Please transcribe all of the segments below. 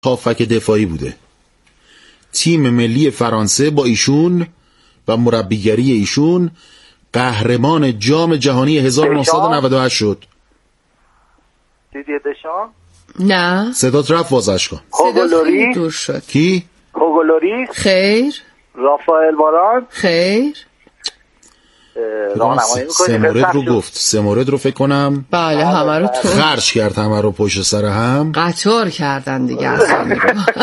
هافک دفاعی بوده. تیم ملی فرانسه با ایشون و مربیگری ایشون قهرمان جام جهانی 1998 شد. دیدیه دشان؟ نه. صدات رفت وازشگاه. صدات خیلی دور شد. کی؟ هوگو لوریس؟ خیر. رافائل واران؟ خیر. سه مورد رو گفت. سه مورد رو فکر کنم بله همه رو تو خرج کرد، همه رو پشت سر هم قطار کردن دیگه اصلا.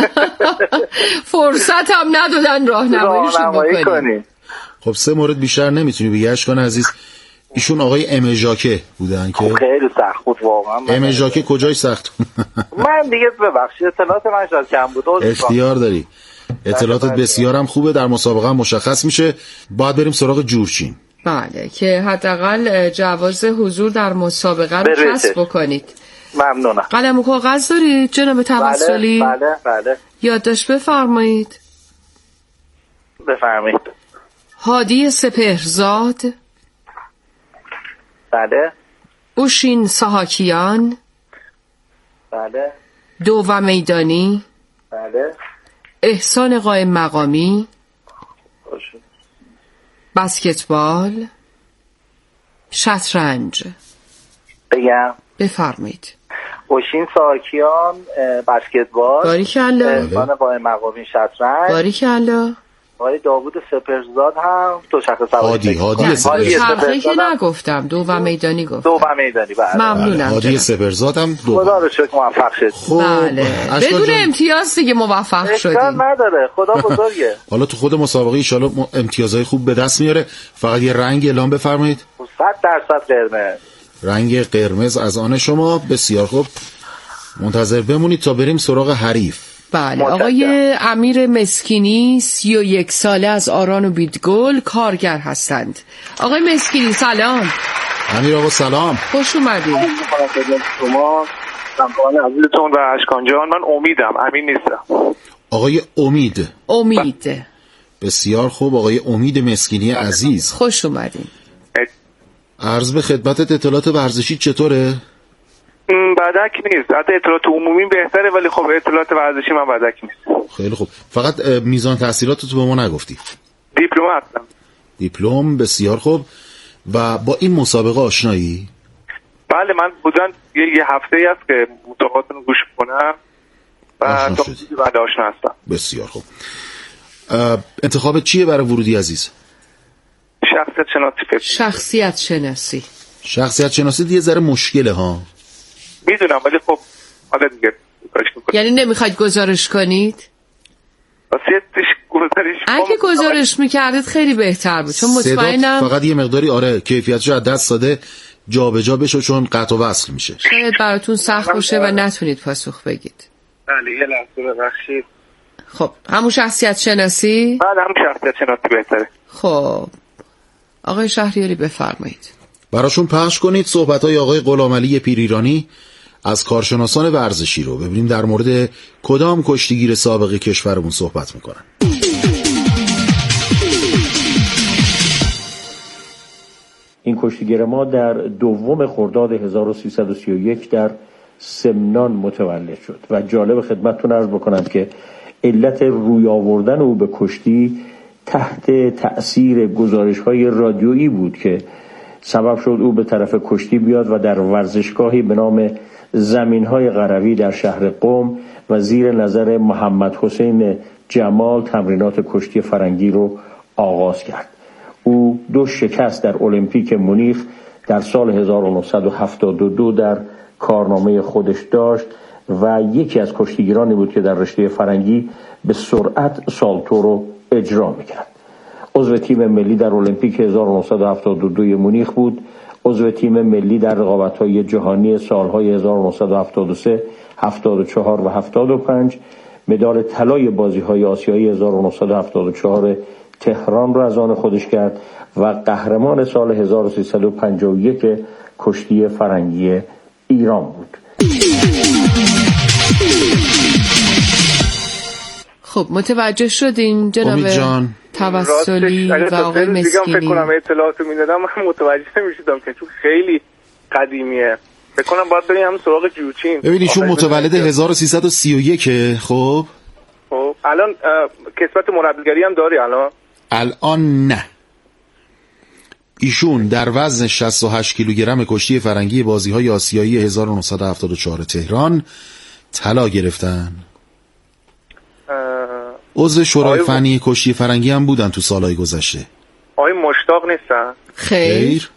فرصت هم ندادن راهنماییشون بکنیم. خب سه مورد بیشتر نمیتونی بگی اشکان عزیز. ایشون آقای ام ژاکه بودن که خیلی سخت بود واقعا. ام ژاکه کجای سخت؟ من دیگه ببخشید اطلاعات من شاید کم بود. اختیار داری. اطلاعاتت بسیارم خوبه، در مسابقه مشخص میشه. باید بریم سراغ جورچین. بله که حداقل جواز حضور در مسابقه رو کسب بکنید. ممنونم. قلم و کاغذ دارید جناب توسلی؟ بله. یادداشت بفرمایید. بفرمایید. هادی سپهرزاد. بله. اوشین ساهاکیان. بله. دوو میدانی. بله. احسان قائم مقامی. باشه. بسکتبال. شطرنج. بگم بفرمایید. اوشین ساهاکیان بسکتبال. باریکلا. احسان قائم مقامی شطرنج. باریکلا. آقای داوود سپهرزاد هم دو شخص سواری. هادی سپهرزاد که نگفتم، دوو میدانی گفتم. دوو میدانی بله. ممنونم. هادی سپهرزاد هم خدا رو شکر موفق شد. بله. بدون امتیاز دیگه موفق شدیم. اشکال نداره، خدا بزرگه. حالا تو خود مسابقه ان شاءالله امتیازهای خوب به دست میاره. فقط یه رنگ اعلام بفرمایید. 100% قرمز. رنگ قرمز از آن شما. بسیار خوب. منتظر بمونید تا بریم سراغ حریف. بله. آقای امیر مسکینی 31 ساله از آران و بیدگل کارگر هستند. آقای مسکینی سلام. امیر آقا سلام. خوش اومدید. شما همکاران عزیزتون و اشکان جان. من امیدم، امین نیستم. آقای امید. بسیار خوب. آقای امید مسکینی عزیز خوش اومدین. عرض به خدمتت اطلاعات ورزشی چطوره؟ بدک نیست. حتی اطلاعات عمومی بهتره ولی خب اطلاعات ورزشی من بدک نیست. خیلی خوب. فقط میزان تحصیلات تو به ما نگفتی. دیپلم هستم. دیپلم. بسیار خوب. و با این مسابقه آشنایی؟ بله من بودن یه هفته‌ای است که مسابقاتون رو گوش کنم و آشنا هستم. بسیار خوب. انتخابت چیه برای ورودی عزیز؟ شخصیت شناسی دیگه ذره مشکله ها. میدونم ولی خب حالا دیگه یعنی نمیخواید گزارش کنید؟ اگه گزارش میکردید خیلی بهتر بود چون مطمئنم فقط یه مقداری کیفیتشو از دست داده جابجا بشه چون قطع و وصل میشه. شاید براتون سخت باشه و نتونید پاسخ بگید. بله یه لحظه ببخشید. خب همون شخصیت شناسی؟ بله همون شخصیت شناسی بهتره. خب آقای شهریاری بفرمایید. براشون پخش کنید صحبت‌های آقای غلامعلی پیریرانی از کارشناسان ورزشی رو. ببینیم در مورد کدام کشتیگیر سابق کشورمون صحبت میکنن. این کشتیگیر ما در 2 خرداد 1331 در سمنان متولد شد و جالب خدمتتون عرض بکنم که علت روی آوردن او به کشتی تحت تأثیر گزارش‌های رادیویی بود که سبب شد او به طرف کشتی بیاد و در ورزشگاهی به نام زمین‌های قروی در شهر قم و زیر نظر محمد حسین جمال تمرینات کشتی فرنگی رو آغاز کرد. او 2 شکست در المپیک مونیخ در سال 1972 در کارنامه خودش داشت و یکی از کشتیگیرانی بود که در رشته فرنگی به سرعت سالتو رو اجرا میکرد. عضو تیم ملی در المپیک 1972 مونیخ بود. عضو تیم ملی در رقابت‌های جهانی سالهای 1973 74 و 75. مدال طلای بازی‌های آسیایی 1974 تهران را از آن خودش کرد و قهرمان سال 1351 کشتی فرنگی ایران بود. خب متوجه شدین جناب توسلی و آقای مسکینی؟ فکر کنم اطلاعاتو میدادم من متوجه نمیشدم که چون خیلی قدیمیه. فکر کنم باید بریم هم سراغ جورچین. ببین ایشون متولد 1331. خب الان کسبت مربیگری هم داری الان نه. ایشون در وزن 68 کیلوگرم کشتی فرنگی بازی‌های آسیایی 1974 تهران طلا گرفتن. عضو شورای فنی کشتی فرنگی هم بودن تو سالهای گذشته. آقای مشتاق نیستن؟ خیر.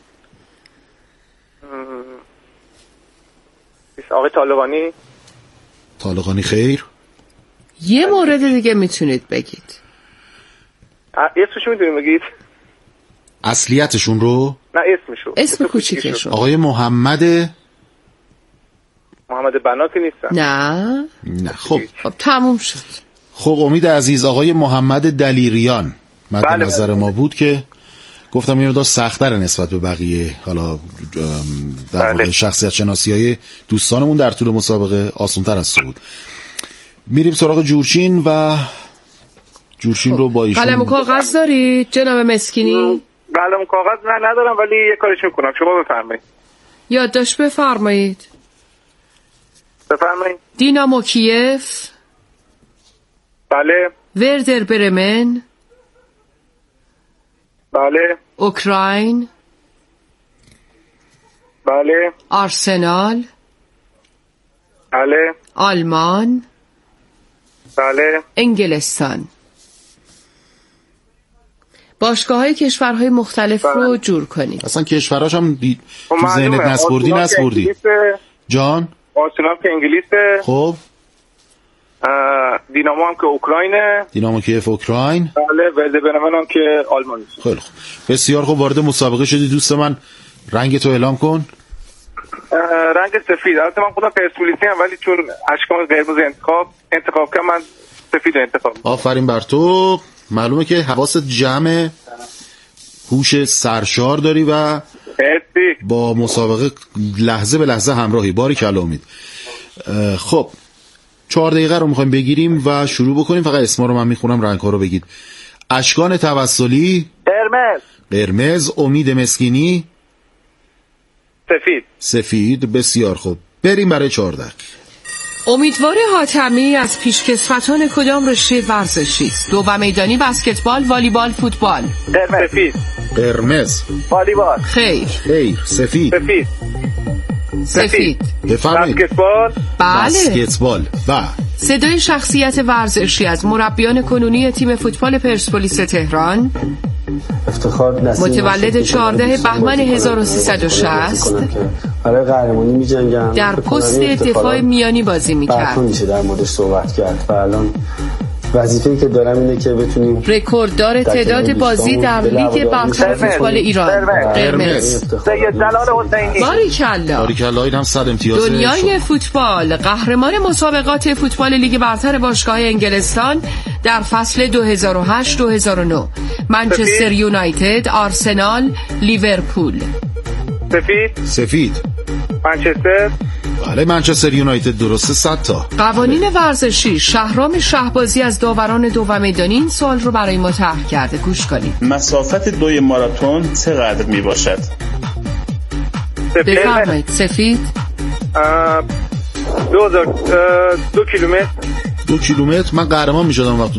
آقای طالقانی خیر. یه مورد دیگه میتونید بگید. اسمشو میتونید بگید؟ اصلیتشون رو؟ نه اسمشو. اسم کوچیکشون. آقای محمد بنا که نیستن؟ نه. خب تموم شد. خب امید عزیز، آقای محمد دلیریان مد نظر ما بود که گفتم این مقدار سخت‌تر نسبت به بقیه، حالا در واقع شخصیت شناسی‌های دوستانمون در طول مسابقه آسان‌تر از بود. میریم سراغ جورچین و جورچین رو با ایشون. قلم و کاغذ دارید جناب مسکینی؟ قلم و کاغذ ندارم ولی یه کارش میکنم. شما بفرمایید. یادداشت بفرمایید. بفرمایید. دینامو کیف. بله. وردر برمن. بله. اوکراین. بله. آرسنال. بله. آلمان. بله. انگلستان. باشگاه‌های کشورهای مختلف رو جور کنید. اصلا کشوراش هم تو ذهنت نسپردی جان؟ آرسنال که انگلیسه. خب دینامو هم که اوکراینه. دینامو کیف اوکراین. بله. ورده برمن هم که آلمانه. خیلی خوب، بسیار خوب. وارد مسابقه شدی دوست من. رنگ تو اعلام کن. رنگ سفید. البته من خودم پرسپولیسی ام ولی چون اشکام قرمز انتخاب کردم من سفید انتخاب. آفرین بر تو. معلومه که حواست جمع، هوش سرشار داری و با مسابقه لحظه به لحظه همراهی. باریکلا امید. خب 4 دقیقه رو میخوایم بگیریم و شروع بکنیم. فقط اسما رو من میخونم، رنگ‌ها رو بگید. اشکان توسلی قرمز. امید مسکینی سفید. بسیار خوب، بریم برای 14. امیدوار حاتمی از پیشکسوتان کدام رشته ورزشی است؟ دو و میدانی، بسکتبال، والیبال، فوتبال. قرمز. والیبال. خیر. سفید. بفرمایید. بسکتبال. بله. بسکتبال. صدای شخصیت ورزشی از مربیان کنونی تیم فوتبال پرسپولیس تهران. متولد 14 بهمن 1360. برای قهرمانی می‌جنگن. در پست دفاع میانی بازی می‌کرد. میشه در موردش صحبت کرد و الان وظیفه‌ای که دارم اینه که بتونیم رکورددار تعداد بازی در لیگ برتر فوتبال ایران. قرمز. سید جلال حسینی. باریکلا. اینم 100 امتیاز. دنیای فوتبال قهرمان مسابقات فوتبال لیگ برتر باشگاه انگلستان در فصل 2008-2009. منچستر یونایتد، آرسنال، لیورپول. سفید. منچستر. بله منچستر یونایتد درسته. 100 تا. قوانین ورزشی. شهرام شهبازی از داوران دو و میدانی این سوال رو برای ما طرح کرده. گوش کنید. مسافت 2 ماراتون چقدر می باشد؟ بفرمایید. سفید. 2 کیلومتر. 2 کیلومتر. من قهرمان میشدم وقتی.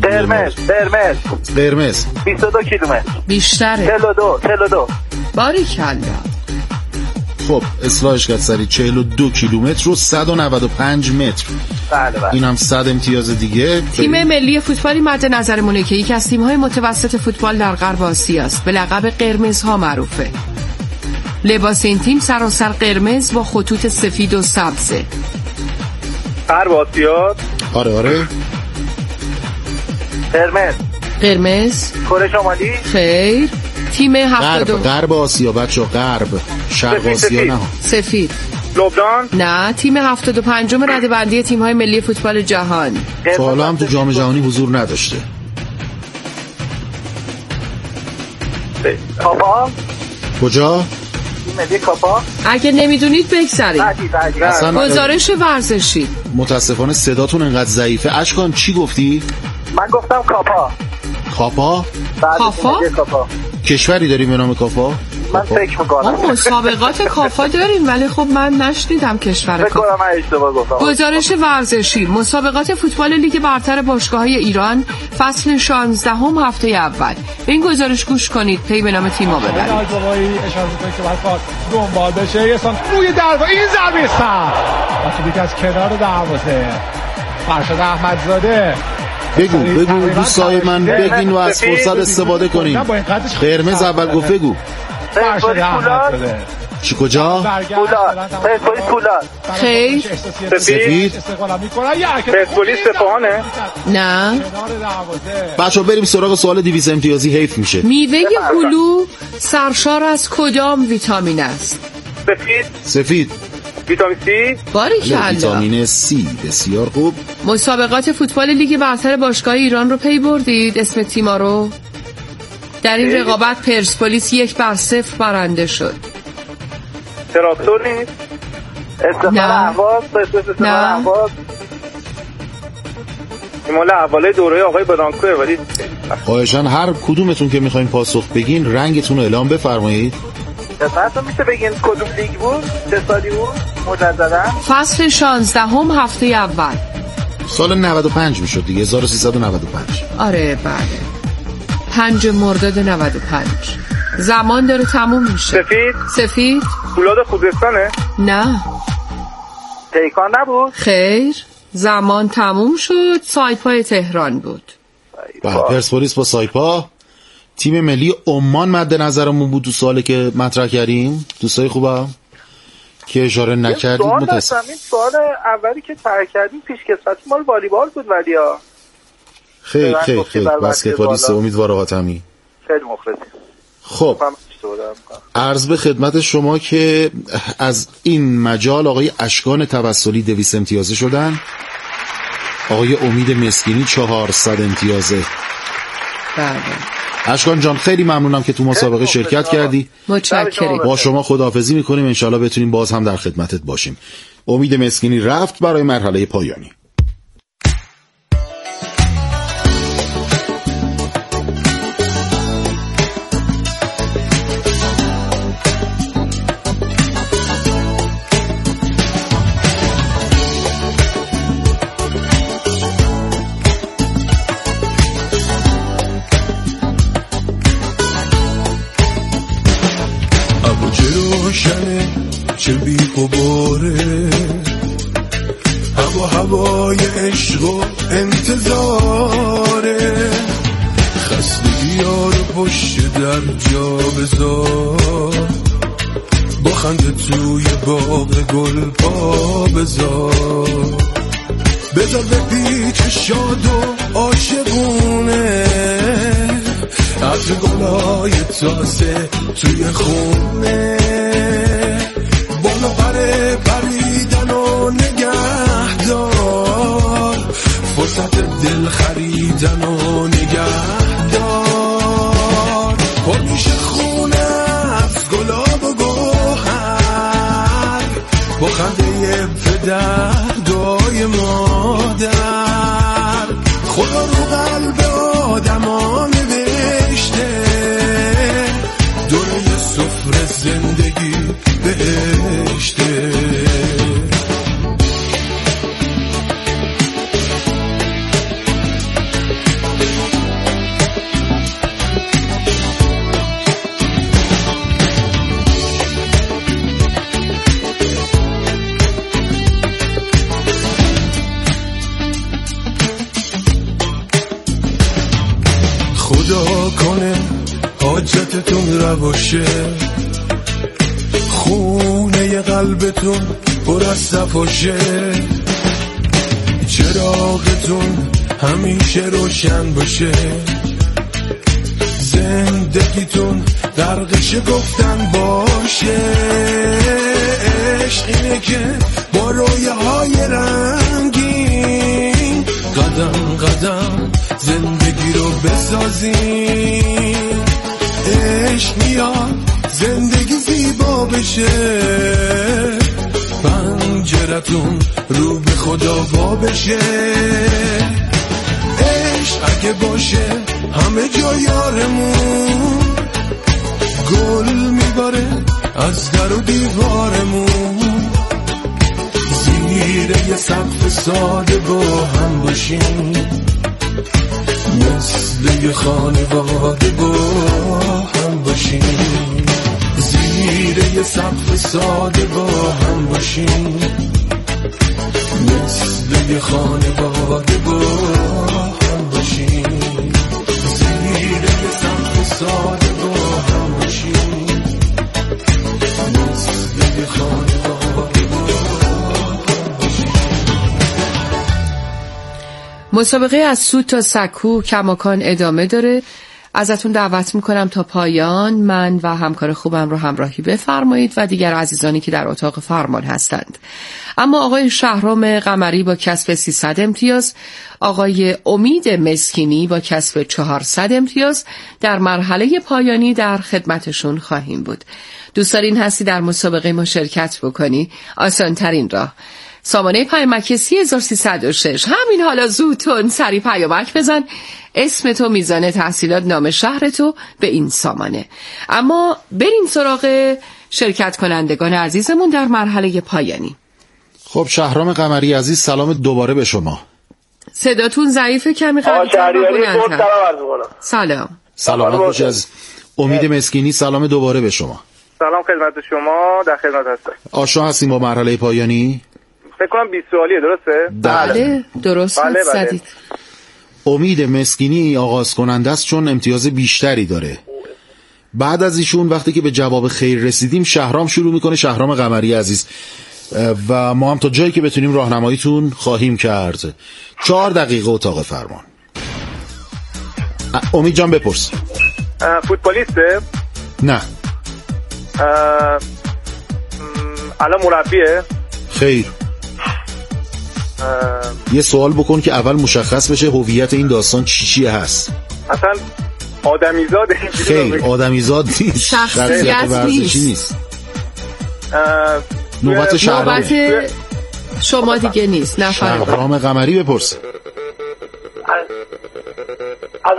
قرمز. 22 کیلومتر. بیشتره. 42. باریکلا. خب اصلاحش کرد سری. 42 کیلومتر و 195 متر. بله. این هم 100 امتیاز دیگه. تیم ملی فوتبالی مد نظرمونه که یکی از تیم‌های متوسط فوتبال در غرب آسیا است. به لقب قرمزها معروفه. لباس این تیم سراسر قرمز با خطوط سفید و سبزه. غرب آسیا؟ آره. قرمز. کره شمالی؟ خیر. تیم 72 غرب آسیا بچه‌ها. غرب شرق آسیا نه. سفید. لبنان؟ نه. تیم 75 رده‌بندی تیم‌های ملی فوتبال جهان. تا حالا هم تو جام جهانی حضور نداشته. کاپا؟ کجا؟ ملی کاپا؟ اگه نمیدونید بگذارید. گزارش ورزشی. متاسفانه صداتون انقدر ضعیفه. اشکان چی گفتی؟ من گفتم کاپا. کاپا؟ کافا؟ کشوری داریم به نام کافا؟ من فکر میکنم مسابقات کافا داریم ولی خب من نشنیدم کشور کافا. من اشتباه گفتم. گزارش ورزشی مسابقات فوتبال لیگ برتر باشگاه‌های ایران فصل 16 هفته اول. به این گزارش گوش کنید پی به نام تیم‌ها ببرید. اشاره کنید که باید دنبال بشه یه سان روی دروازه این ضربه سر واسه از کنار دروازه فرشاد احمدزاده. بگو دوستای من بگین و از فرصت استفاده کنین. قرمز اول گفت بگو. فرشاد احمدزاده. چی کجا؟ پولاد. خیر. سفید. پرسپولیس سپاهانه؟ نه. بچه‌ها بریم سراغ سوال 200 امتیازی حیف میشه. میوه هلو سرشار از کدام ویتامین است؟ سفید. ویتامین سی؟ باریکلا. ویتامین سی. بسیار خوب. مسابقات فوتبال لیگ برتر باشگاه ایران رو پی بردید اسم تیما رو؟ در این رقابت پرسپولیس 1-0 برنده شد. تراکتور نیست؟ نه. این مال اوله دوره آقای برانکوه ولی خواهشاً هر کدومتون که میخواین پاسخ بگین رنگتون رو اعلام بفرمایید. مثلا میشه بگین کدوم لیگ بود؟ چه سالی بود؟ مجددا فصل 16 هفته اول. سال 95 میشد دیگه 1395. آره بله 5 مرداد 95. زمان داره تموم میشه. سفید فولاد خوزستانه؟ نه. پیکان نبود؟ خیر زمان تموم شد. سایپای تهران بود. پرسپولیس با سایپا. تیم ملی عمان مد نظرمون بود تو سوالی که مطرح کردیم. دوستای خوبم که اشاره نکردید متاسفم. این سوال اولی که طرح کردیم پیشکسوتی مال والیبال بود ولی خیر بسکتبالیست امیدوار حاتمی. خیلی مخلصی. خب عرض به خدمت شما که از این مجال آقای اشکان توسلی 200 امتیازه شدن، آقای امید مسکینی 400 امتیازه. بله اشکان جان خیلی ممنونم که تو مسابقه شرکت کردی. متشکرم. با شما خداحافظی میکنیم، انشالله بتونیم باز هم در خدمتت باشیم. امید مسکینی رفت برای مرحله پایانی. چه بی غباره هوای عشق و انتظاره خستگی ها رو پشت در جا بذار با خنده توی باغ گل پا بذار بپیچ شاد و عاشقونه عطر گلای تازه توی خونه بالا پریدن و نگهدار فرصت دل خریدن و نگهدار پرمیشه خونه از گلاب و گوهر با خنده پدر دعای مادر خدا رو قلب آدمان نوشته دوره سفره زندگی بهشته خدا کنه حاجتتون رواشه خونه قلبتون پر از صفاشه چراغتون همیشه روشن باشه زندگیتون غرقش گفتن باشه عشق اینه که با رویاهای رنگین قدم قدم زندگی رو بسازین عشق میاد زندگی زیبا بشه پنجرتون رو به خدا وا بشه عشق اگه باشه همه جا یارمون گل میباره از در و دیوارمون، زیر یه سقف ساده با هم باشیم، مثل یه خانواده با هم باشیم، زیر یه سقف ساده با هم باشیم، مثل یه خانواده با هم باشیم، زیر یه سقف ساده با هم باشیم، مثل یه خانواده با هم باشیم. مسابقه از سوت تا سکو کماکان ادامه داره. ازتون دعوت میکنم تا پایان من و همکار خوبم رو همراهی بفرمایید و دیگر عزیزانی که در اتاق فرمان هستند. اما آقای شهرام قمری با کسب 300 امتیاز، آقای امید مسکینی با کسب 400 امتیاز در مرحله پایانی در خدمتشون خواهیم بود. دوست دارین هستی در مسابقه ما شرکت بکنی؟ آسان ترین راه سامانه پیامک 3306. همین حالا زودتون سری پیامک بزن، اسم تو، میزان تحصیلات، نام شهر تو به این سامانه. اما بریم سراغ شرکت کنندگان عزیزمون در مرحله پایانی. خب شهرام قمری عزیز سلام دوباره به شما. صداتون ضعیفه، کمی قوی‌تر و بلندتر. سلام خوش از امید مسکینی سلام دوباره به شما. سلام خدمت شما، در خدمت هستم. آشنا هستیم با مرحله پایانی؟ فکر کنم 20 سوالیه، درسته؟ بله درست زدید. امید مسکینی آغاز کننده است چون امتیاز بیشتری داره. بعد از ایشون وقتی که به جواب خیر رسیدیم شهرام شروع میکنه. شهرام قمری عزیز و ما هم تا جایی که بتونیم راهنماییتون خواهیم کرد. 4 دقیقه اتاق فرمان. امید جان بپرس. فوتبالیسته؟ نه. الان مربیه؟ خیر. یه سوال بکن که اول مشخص بشه هویت این داستان چیه هست. اصلا آدمیزاده؟ خیر آدمیزاد نیست، شخصیت نیست. نوبت شما دیگه نیست. نفر شهرام قمری بپرس. از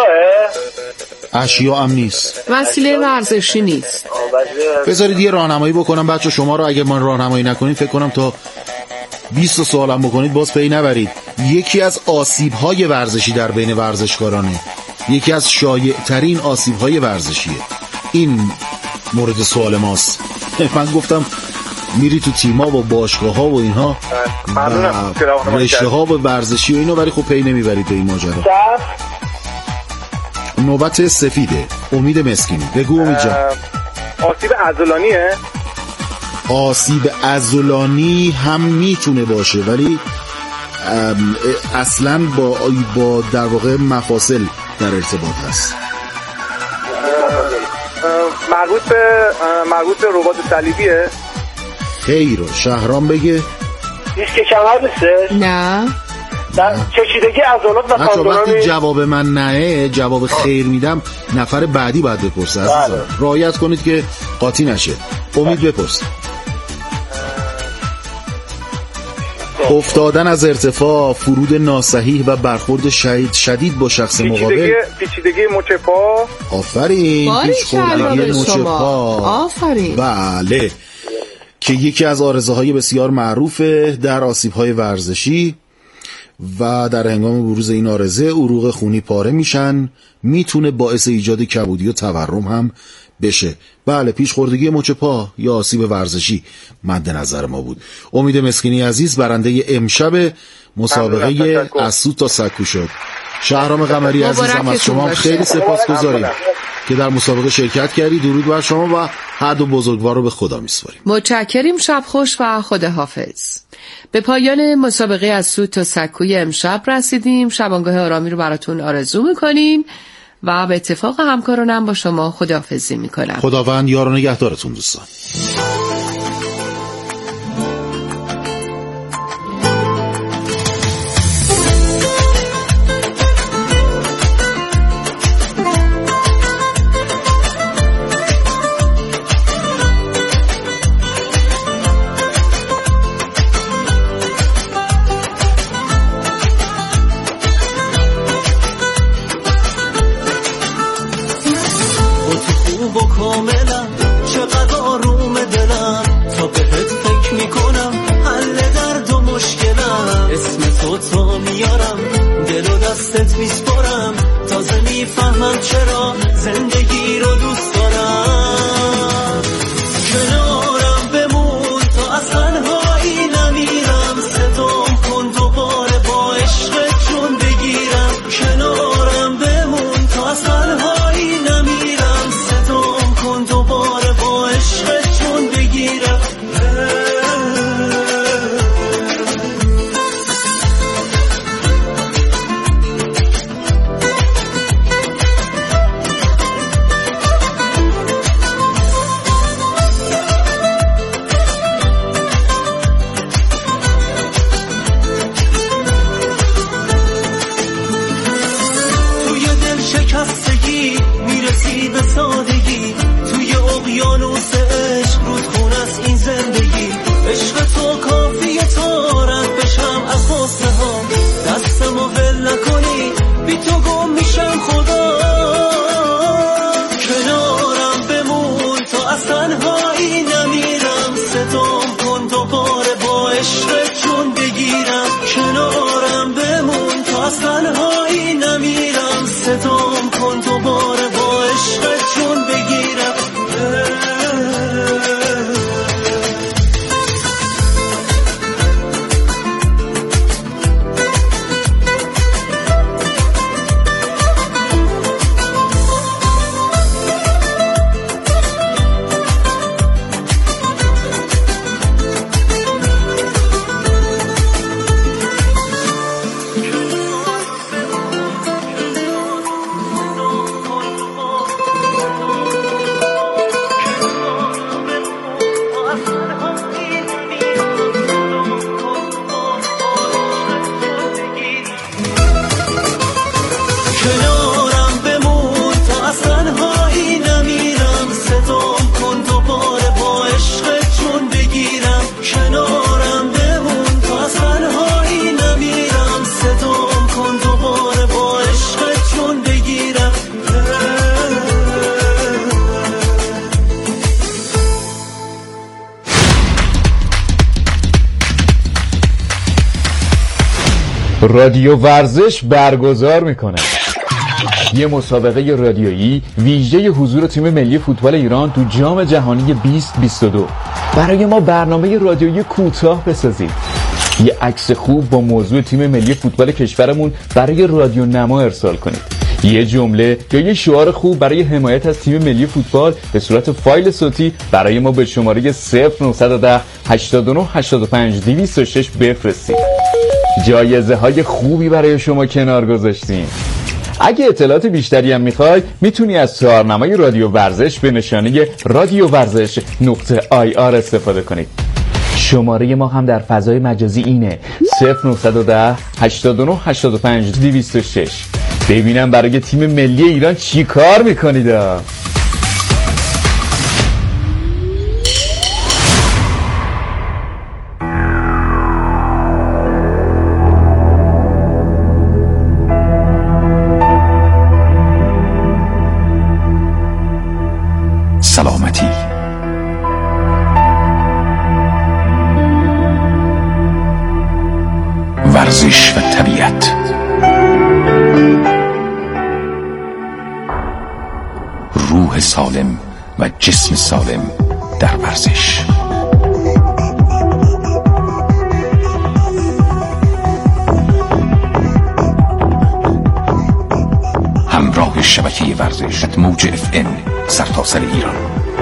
اشیاء هم نیست. وسیله ورزشی نیست. بذارید یه راهنمایی بکنم بچه. شما رو اگه من راهنمایی نکنید فکر کنم تا 20 سوالم بکنید باز پی نبرید. یکی از آسیب‌های ورزشی در بین ورزشکارانه، یکی از شایع‌ترین آسیب‌های ورزشیه. این مورد سوال ماست. من گفتم میری تو تیم‌ها و باشگاه‌ها و اینها و رشته‌ها و ورزشی و اینو، ولی خب پی نمیبرید به این ماجرا. نوبت سفیده. امید مسکینی بگو. امید جان. آسیب عضلانیه؟ آسیب عضلانی هم میتونه باشه ولی اصلا با در واقع مفاصل در ارتباط هست. مربوط به رباط صلیبیه؟ خیر. شهرام بگه. دیسک کمر نیسته؟ نه. چشیدگی عضلات و تاندونانی. وقتی جواب من نه، جواب خیر میدم، نفر بعدی باید بپرسه. رعایت کنید که قاطی نشه. امید بپرس. افتادن از ارتفاع، فرود ناصحیح و برخورد شدید با شخص مقابل. پیچیدگی مچ پا. آفرین. پیچیدگی مچ پا. آفرین. بله، که یکی از آرزوهای بسیار معروفه در آسیب‌های ورزشی و در هنگام بروز این آرزه عروق خونی پاره میشن، میتونه باعث ایجاد کبودی و تورم هم بشه. بله، پیشخوردگی مچ پا یا آسیب ورزشی مد نظر ما بود. امید مسکینی عزیز برنده امشب مسابقه از سوت تا سکو شد. شهرام قمری عزیزم از شما خیلی سپاسگزاریم که در مسابقه شرکت کردی. درود بر شما و هر دو بزرگوار رو به خدا میسپاریم. متشکریم. شب خوش و خداحافظ. به پایان مسابقه از سوت تا سکوی امشب رسیدیم. شبانگاه آرامی رو براتون آرزو میکنیم و به اتفاق همکارانم با شما خداحافظی میکنم. خداوند یار و نگهدارتون دوستان. کاملا چقدر آروم دستت میسپارم، تازه میفهمم چرا زندگی رو دوست دارم. کنارم بمون تا از تنهایی نمیرم، صدام کن دوباره با عشقت جون بگیرم. کنارم بمون تا از تنهایی نمیرم، صدام کن دوباره با عشقت جون بگیرم. رادیو ورزش برگزار میکنه یه مسابقه رادیویی ویژه حضور تیم ملی فوتبال ایران تو جام جهانی 2022. برای ما برنامه رادیویی کوتاه بسازید، یه عکس خوب با موضوع تیم ملی فوتبال کشورمون برای رادیو نما ارسال کنید، یه جمله یا یه شعار خوب برای حمایت از تیم ملی فوتبال به صورت فایل صوتی برای ما به شماره 0910 89 85 206 بفرستید. جایزه های خوبی برای شما کنار گذاشتیم. اگه اطلاعات بیشتری هم میخوای میتونی از شعارنمای رادیو ورزش به نشانه radiovarzesh.ir استفاده کنید. شماره ما هم در فضای مجازی اینه 0910 89 85 206. ببینم برای تیم ملی ایران چی کار میکنید. سلامتی، ورزش و طبیعت، روح سالم و جسم سالم در ورزش. همراه شبکه ورزش موج FM سرتاسر ایران.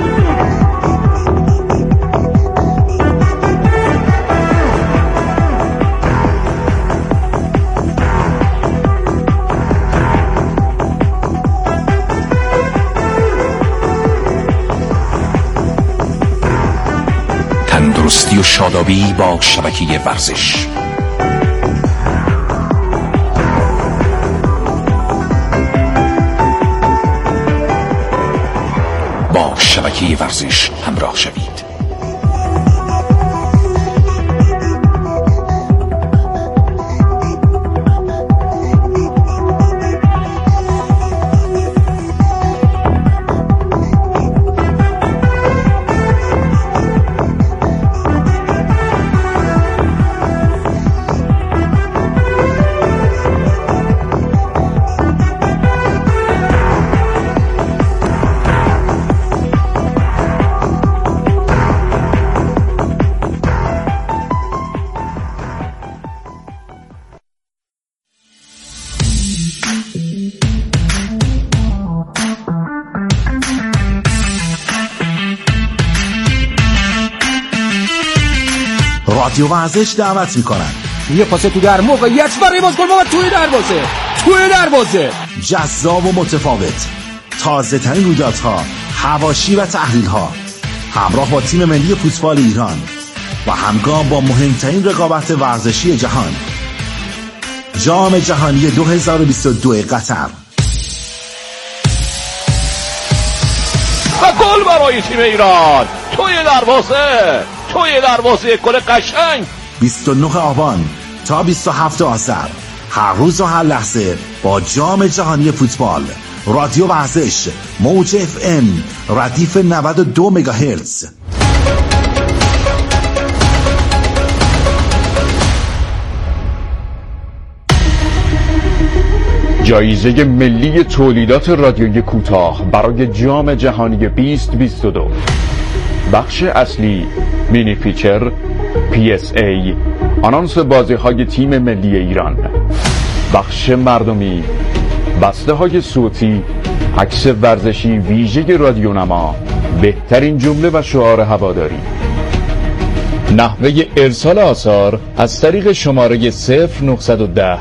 تندرستی و شادابی با شبکه ورزش. با شبکه ورزش همراه شوید. رادیو ورزش دعوت میکنن. یه پاس تو در موقعیت برای بازگل و توی دروازه جذاب و متفاوت، تازه ترین رویدادها، حواشی و تحلیل ها، همراه با تیم ملی فوتبال ایران و همگام با مهمترین رقابت ورزشی جهان، جام جهانی 2022 قطر. و گل برای تیم ایران توی دروازه گل قشنگ. 29 آبان تا 27 آذر، هر روز و هر لحظه با جام جهانی فوتبال. رادیو ورزش، موج FM، ردیف 92 مگاهرتز. جایزه ملی تولیدات رادیویی کوتاه برای جام جهانی 2022. بخش اصلی مینی فیچر، PSA، آنانس بازی‌های تیم ملی ایران. بخش مردمی، بسته‌های صوتی، عکس ورزشی ویژه رادیونما، بهترین جمله و شعار هواداری. نحوه ارسال آثار از طریق شماره 0910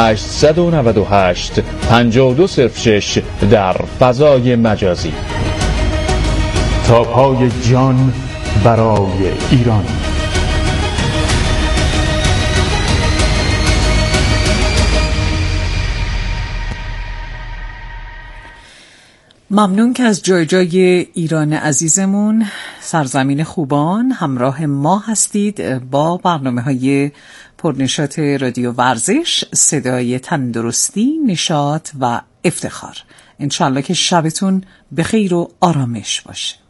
898 5206 در فضای مجازی. تا پای جان برای ایران. ممنون که از جای جای ایران عزیزمون، سرزمین خوبان، همراه ما هستید با برنامه‌های پرنشاط رادیو ورزش، صدای تندرستی، نشاط و افتخار. انشالله که شبتون بخیر و آرامش باشه.